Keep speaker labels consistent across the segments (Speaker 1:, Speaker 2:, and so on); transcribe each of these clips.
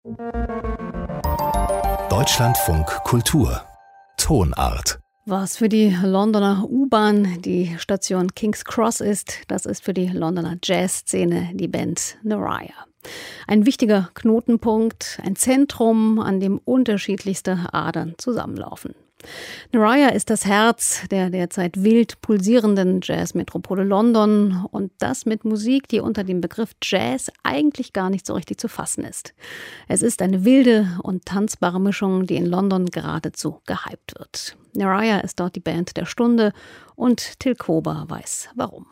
Speaker 1: Deutschlandfunk Kultur Tonart.
Speaker 2: Was für die Londoner U-Bahn die Station King's Cross ist, das ist für die Londoner Jazzszene die Band Nerija. Ein wichtiger Knotenpunkt, ein Zentrum, an dem unterschiedlichste Adern zusammenlaufen. Nerija ist das Herz der derzeit wild pulsierenden Jazzmetropole London und das mit Musik, die unter dem Begriff Jazz eigentlich gar nicht so richtig zu fassen ist. Es ist eine wilde und tanzbare Mischung, die in London geradezu gehypt wird. Nerija ist dort die Band der Stunde und Till Kober weiß warum.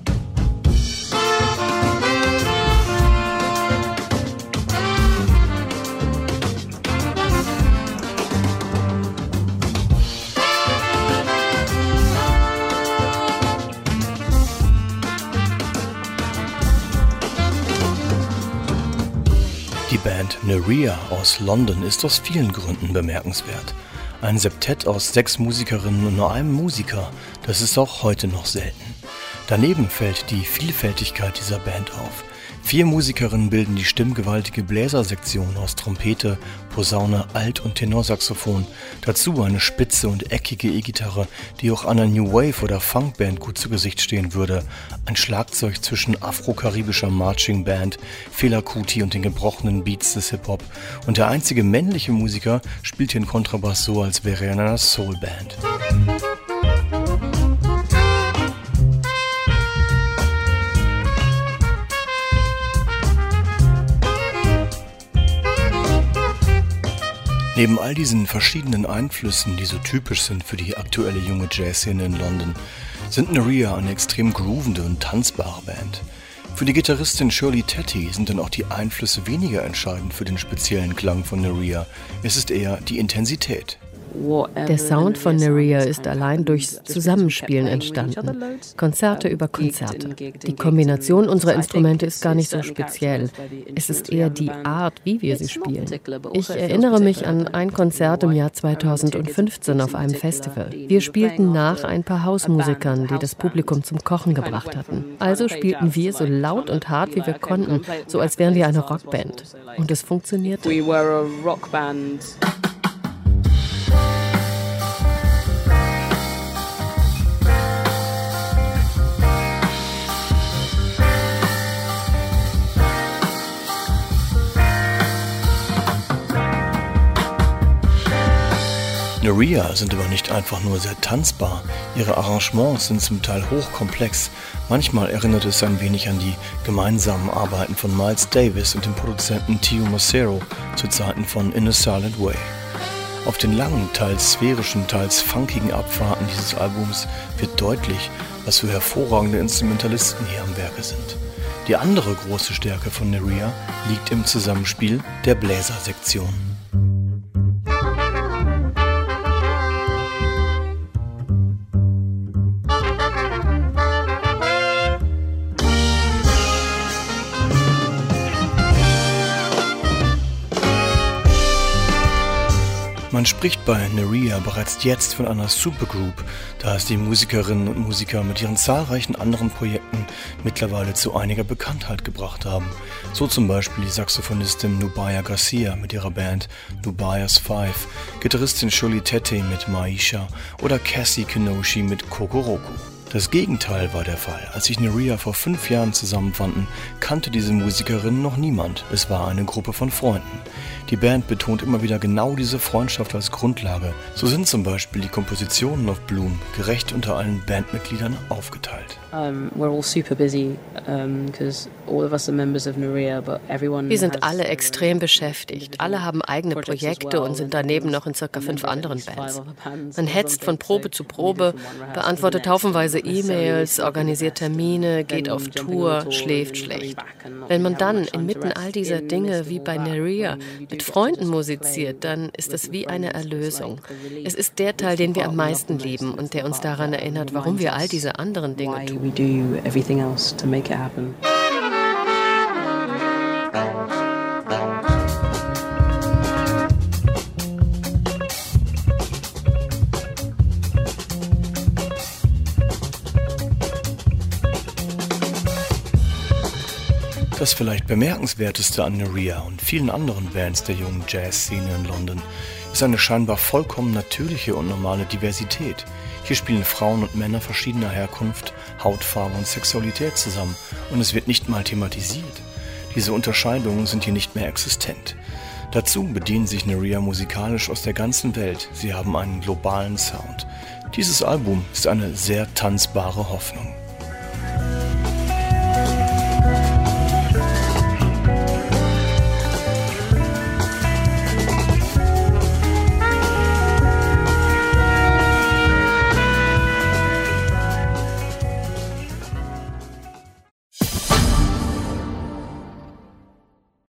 Speaker 3: Die Band Nerija aus London ist aus vielen Gründen bemerkenswert. Ein Septett aus 6 Musikerinnen und nur einem Musiker, das ist auch heute noch selten. Daneben fällt die Vielfältigkeit dieser Band auf. 4 Musikerinnen bilden die stimmgewaltige Bläsersektion aus Trompete, Posaune, Alt- und Tenorsaxophon. Dazu eine spitze und eckige E-Gitarre, die auch einer New Wave- oder Funkband gut zu Gesicht stehen würde. Ein Schlagzeug zwischen afro-karibischer Marching Band, Fela Kuti und den gebrochenen Beats des Hip-Hop. Und der einzige männliche Musiker spielt den Kontrabass so, als wäre er in einer Soul-Band. Neben all diesen verschiedenen Einflüssen, die so typisch sind für die aktuelle junge Jazzszene in London, sind Nerija eine extrem groovende und tanzbare Band. Für die Gitarristin Shirley Tetty sind dann auch die Einflüsse weniger entscheidend für den speziellen Klang von Nerija. Es ist eher die Intensität.
Speaker 4: Der Sound von Nerija ist allein durchs Zusammenspielen entstanden. Konzerte über Konzerte. Die Kombination unserer Instrumente ist gar nicht so speziell. Es ist eher die Art, wie wir sie spielen. Ich erinnere mich an ein Konzert im Jahr 2015 auf einem Festival. Wir spielten nach ein paar Hausmusikern, die das Publikum zum Kochen gebracht hatten. Also spielten wir so laut und hart, wie wir konnten, so als wären wir eine Rockband. Und es funktionierte.
Speaker 3: Nerija sind aber nicht einfach nur sehr tanzbar, ihre Arrangements sind zum Teil hochkomplex. Manchmal erinnert es ein wenig an die gemeinsamen Arbeiten von Miles Davis und dem Produzenten Tio Macero zu Zeiten von In a Silent Way. Auf den langen, teils sphärischen, teils funkigen Abfahrten dieses Albums wird deutlich, was für hervorragende Instrumentalisten hier am Werke sind. Die andere große Stärke von Nerija liegt im Zusammenspiel der Bläsersektion. Man spricht bei Nerija bereits jetzt von einer Supergroup, da es die Musikerinnen und Musiker mit ihren zahlreichen anderen Projekten mittlerweile zu einiger Bekanntheit gebracht haben. So zum Beispiel die Saxophonistin Nubia Garcia mit ihrer Band Nubia's Five, Gitarristin Shirley Tetty mit Maisha oder Cassie Kinoshi mit Kokoroku. Das Gegenteil war der Fall. Als sich Nerija vor 5 Jahren zusammenfanden, kannte diese Musikerin noch niemand. Es war eine Gruppe von Freunden. Die Band betont immer wieder genau diese Freundschaft als Grundlage. So sind zum Beispiel die Kompositionen auf Bloom gerecht unter allen Bandmitgliedern aufgeteilt.
Speaker 4: Wir sind alle extrem beschäftigt. Alle haben eigene Projekte und sind daneben noch in ca. 5 anderen Bands. Man hetzt von Probe zu Probe, beantwortet haufenweise E-Mails, organisiert Termine, geht auf Tour, schläft schlecht. Wenn man dann inmitten all dieser Dinge wie bei Nerija mit Freunden musiziert, dann ist es wie eine Erlösung. Es ist der Teil, den wir am meisten lieben und der uns daran erinnert, warum wir all diese anderen Dinge tun.
Speaker 3: Das vielleicht bemerkenswerteste an Nerea und vielen anderen Bands der jungen Jazzszene in London ist eine scheinbar vollkommen natürliche und normale Diversität. Hier spielen Frauen und Männer verschiedener Herkunft, Hautfarbe und Sexualität zusammen und es wird nicht mal thematisiert. Diese Unterscheidungen sind hier nicht mehr existent. Dazu bedienen sich Nerea musikalisch aus der ganzen Welt. Sie haben einen globalen Sound. Dieses Album ist eine sehr tanzbare Hoffnung.